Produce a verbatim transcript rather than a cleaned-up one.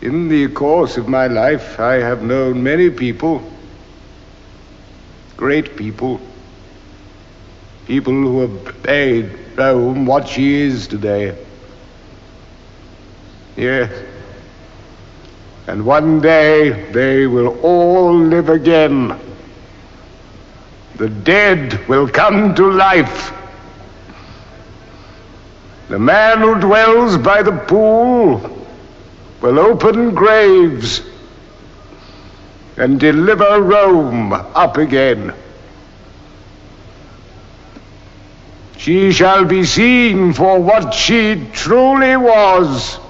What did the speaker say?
In the course of my life, I have known many people, great people, people who have made Rome what she is today. Yes. And one day they will all live again. The dead will come to life. The man who dwells by the pool will open graves and deliver Rome up again. She shall be seen for what she truly was.